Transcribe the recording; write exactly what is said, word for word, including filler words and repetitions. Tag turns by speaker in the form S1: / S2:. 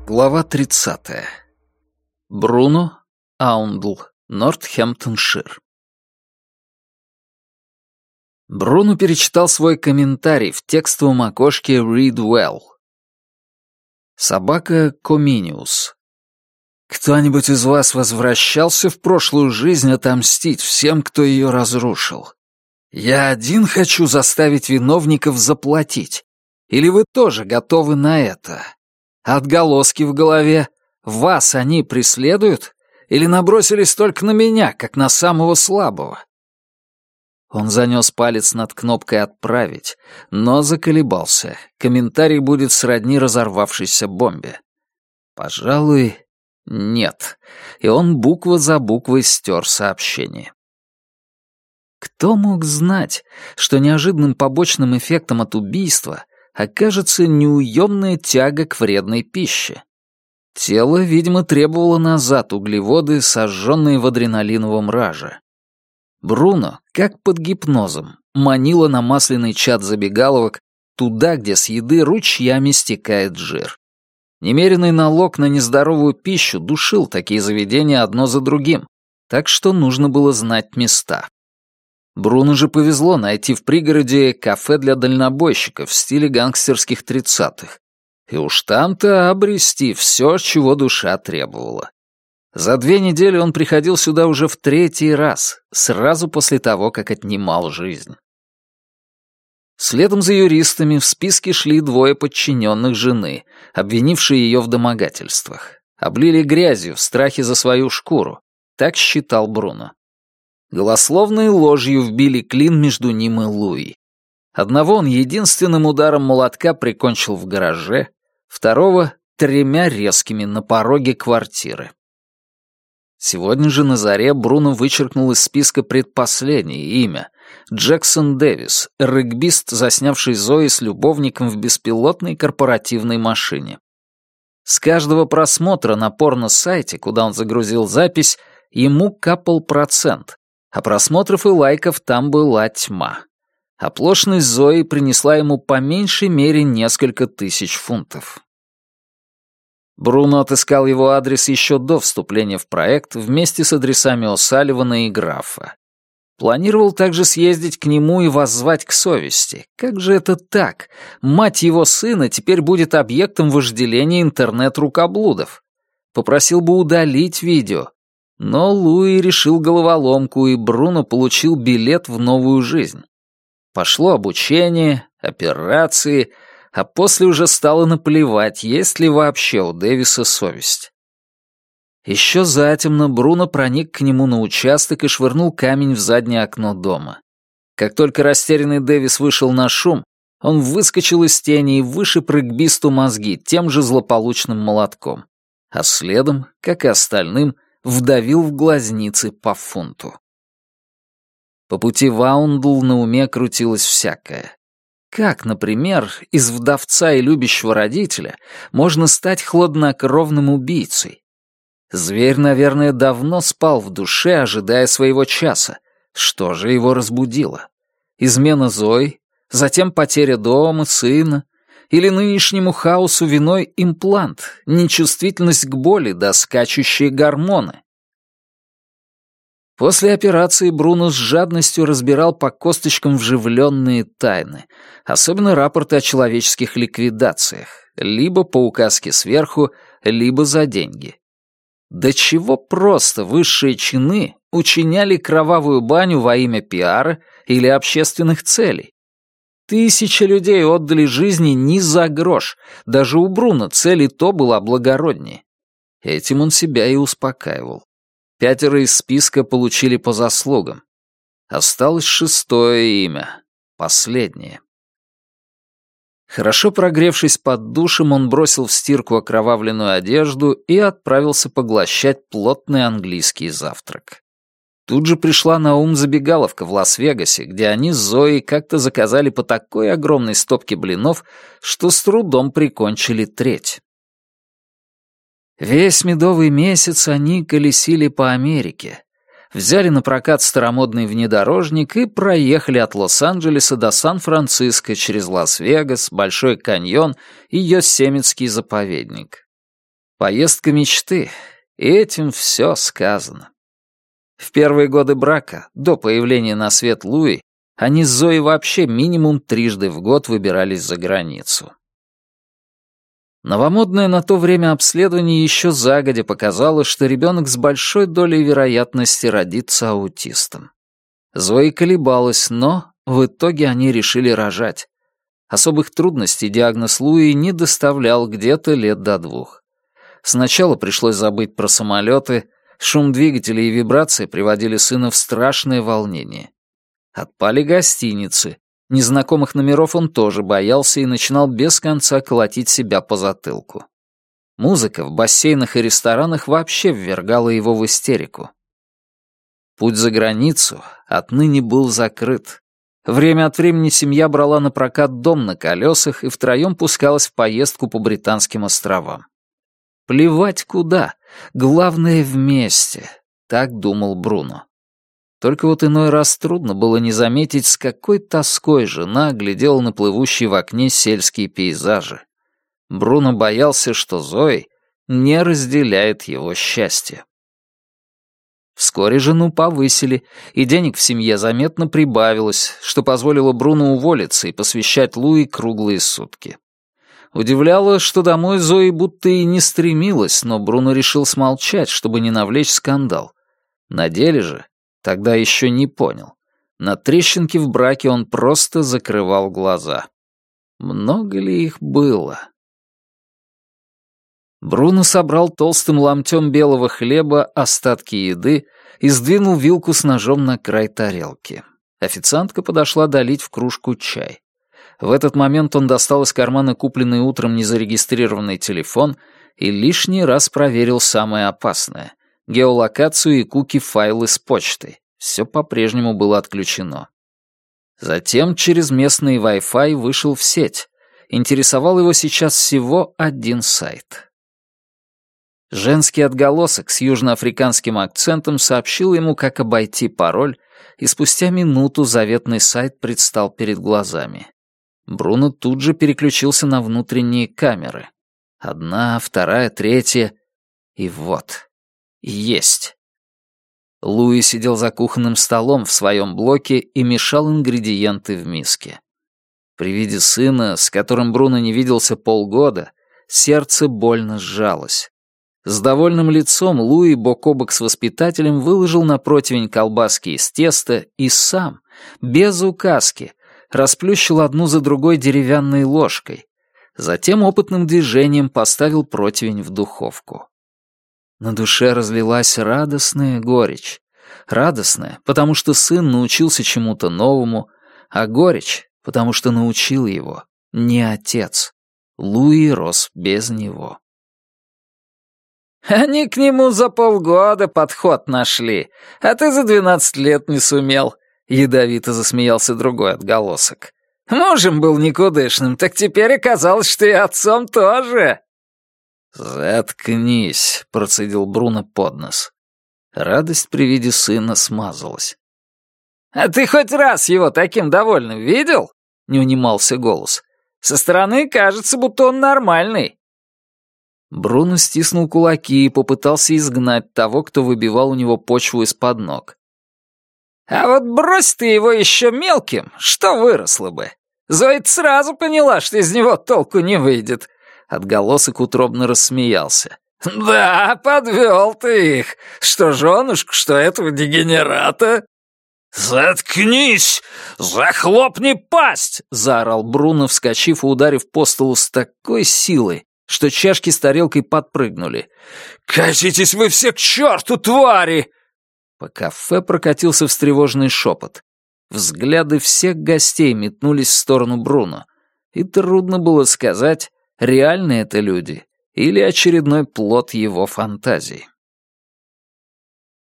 S1: Глава тридцатая. Бруно, Аундл, Нортхэмптоншир. Бруно перечитал свой комментарий в текстовом окошке «Read well». Собака Коминиус. «Кто-нибудь из вас возвращался в прошлую жизнь отомстить всем, кто ее разрушил? Я один хочу заставить виновников заплатить. Или вы тоже готовы на это? Отголоски в голове. Вас они преследуют? Или набросились только на меня, как на самого слабого?» Он занес палец над кнопкой «Отправить», но заколебался. Комментарий будет сродни разорвавшейся бомбе. Пожалуй, нет. И он буква за буквой стер сообщение. Кто мог знать, что неожиданным побочным эффектом от убийства окажется неуемная тяга к вредной пище? Тело, видимо, требовало назад углеводы, сожженные в адреналиновом раже. Бруно, как под гипнозом, манила на масляный чад забегаловок туда, где с еды ручьями стекает жир. Немеренный налог на нездоровую пищу душил такие заведения одно за другим, так что нужно было знать места. Бруно же повезло найти в пригороде кафе для дальнобойщиков в стиле гангстерских тридцатых. И уж там-то обрести все, чего душа требовала. За две недели он приходил сюда уже в третий раз, сразу после того, как отнимал жизнь. Следом за юристами в списке шли двое подчиненных жены, обвинившие ее в домогательствах. Облили грязью в страхе за свою шкуру, так считал Бруно. Голословной ложью вбили клин между ним и Луи. Одного он единственным ударом молотка прикончил в гараже, второго — тремя резкими на пороге квартиры. Сегодня же на заре Бруно вычеркнул из списка предпоследнее имя — Джексон Дэвис, регбист, заснявший Зои с любовником в беспилотной корпоративной машине. С каждого просмотра на порно-сайте, куда он загрузил запись, ему капал процент, а просмотров и лайков там была тьма. Оплошность Зои принесла ему по меньшей мере несколько тысяч фунтов. Бруно отыскал его адрес еще до вступления в проект вместе с адресами О'Салливана и Графа. Планировал также съездить к нему и воззвать к совести. Как же это так? Мать его сына теперь будет объектом вожделения интернет-рукоблудов. Попросил бы удалить видео. Но Луи решил головоломку, и Бруно получил билет в новую жизнь. Пошло обучение, операции, а после уже стало наплевать, есть ли вообще у Дэвиса совесть. Еще затемно Бруно проник к нему на участок и швырнул камень в заднее окно дома. Как только растерянный Дэвис вышел на шум, он выскочил из тени и вышиб регбисту мозги тем же злополучным молотком, а следом, как и остальным, вдавил в глазницы по фунту. По пути в Аундл на уме крутилось всякое. Как, например, из вдовца и любящего родителя можно стать хладнокровным убийцей? Зверь, наверное, давно спал в душе, ожидая своего часа. Что же его разбудило? Измена Зои, затем потеря дома, сына, или нынешнему хаосу виной имплант, нечувствительность к боли да скачущие гормоны? После операции Бруно с жадностью разбирал по косточкам вживленные тайны, особенно рапорты о человеческих ликвидациях, либо по указке сверху, либо за деньги. До чего просто высшие чины учиняли кровавую баню во имя пиара или общественных целей. Тысячи людей отдали жизни ни за грош, даже у Бруно цель и то была благороднее. Этим он себя и успокаивал. Пятеро из списка получили по заслугам. Осталось шестое имя, последнее. Хорошо прогревшись под душем, он бросил в стирку окровавленную одежду и отправился поглощать плотный английский завтрак. Тут же пришла на ум забегаловка в Лас-Вегасе, где они с Зоей как-то заказали по такой огромной стопке блинов, что с трудом прикончили треть. Весь медовый месяц они колесили по Америке, взяли на прокат старомодный внедорожник и проехали от Лос-Анджелеса до Сан-Франциско через Лас-Вегас, Большой каньон и Йосемитский заповедник. Поездка мечты, и этим все сказано. В первые годы брака, до появления на свет Луи, они с Зоей вообще минимум трижды в год выбирались за границу. Новомодное на то время обследование еще загодя показало, что ребенок с большой долей вероятности родится аутистом. Зоя колебалась, но в итоге они решили рожать. Особых трудностей диагноз Луи не доставлял где-то лет до двух. Сначала пришлось забыть про самолеты, шум двигателей и вибрации приводили сына в страшное волнение. Отпали гостиницы. Незнакомых номеров он тоже боялся и начинал без конца колотить себя по затылку. Музыка в бассейнах и ресторанах вообще ввергала его в истерику. Путь за границу отныне был закрыт. Время от времени семья брала на прокат дом на колесах и втроем пускалась в поездку по Британским островам. Плевать куда, главное вместе, так думал Бруно. Только вот иной раз трудно было не заметить, с какой тоской жена глядела на плывущие в окне сельские пейзажи. Бруно боялся, что Зои не разделяет его счастье. Вскоре жену повысили, и денег в семье заметно прибавилось, что позволило Бруно уволиться и посвящать Луи круглые сутки. Удивляло, что домой Зои будто и не стремилась, но Бруно решил смолчать, чтобы не навлечь скандал. На деле же тогда еще не понял. На трещинки в браке он просто закрывал глаза. Много ли их было? Бруно собрал толстым ломтем белого хлеба остатки еды и сдвинул вилку с ножом на край тарелки. Официантка подошла долить в кружку чай. В этот момент он достал из кармана купленный утром незарегистрированный телефон и лишний раз проверил самое опасное — геолокацию и куки-файлы с почтой. Все по-прежнему было отключено. Затем через местный Wi-Fi вышел в сеть. Интересовал его сейчас всего один сайт. Женский отголосок с южноафриканским акцентом сообщил ему, как обойти пароль, и спустя минуту заветный сайт предстал перед глазами. Бруно тут же переключился на внутренние камеры. Одна, вторая, третья. И вот. Есть. Луи сидел за кухонным столом в своем блоке и мешал ингредиенты в миске. При виде сына, с которым Бруно не виделся полгода, сердце больно сжалось. С довольным лицом Луи бок о бок с воспитателем выложил на противень колбаски из теста и сам, без указки, расплющил одну за другой деревянной ложкой. Затем опытным движением поставил противень в духовку. На душе разлилась радостная горечь. Радостная, потому что сын научился чему-то новому, а горечь, потому что научил его не отец. Луи рос без него. «Они к нему за полгода подход нашли, а ты за двенадцать лет не сумел», — ядовито засмеялся другой отголосок. «Мужем был никудышным, так теперь оказалось, что и отцом тоже». «Заткнись», — процедил Бруно под нос. Радость при виде сына смазалась.
S2: «А ты хоть раз его таким довольным видел?» — не унимался голос. «Со стороны кажется, будто он нормальный».
S1: Бруно стиснул кулаки и попытался изгнать того, кто выбивал у него почву из-под ног.
S2: «А вот брось ты его еще мелким, что выросло бы. Зоя сразу поняла, что из него толку не выйдет».
S1: Отголосок утробно рассмеялся.
S2: «Да, подвел ты их. Что женушку, что этого дегенерата».
S1: «Заткнись! Захлопни пасть!» — заорал Бруно, вскочив и ударив по столу с такой силой, что чашки с тарелкой подпрыгнули.
S2: «Катитесь вы все к черту, твари!»
S1: По кафе прокатился встревоженный шепот. Взгляды всех гостей метнулись в сторону Бруно, и трудно было сказать, реальные это люди или очередной плод его фантазий.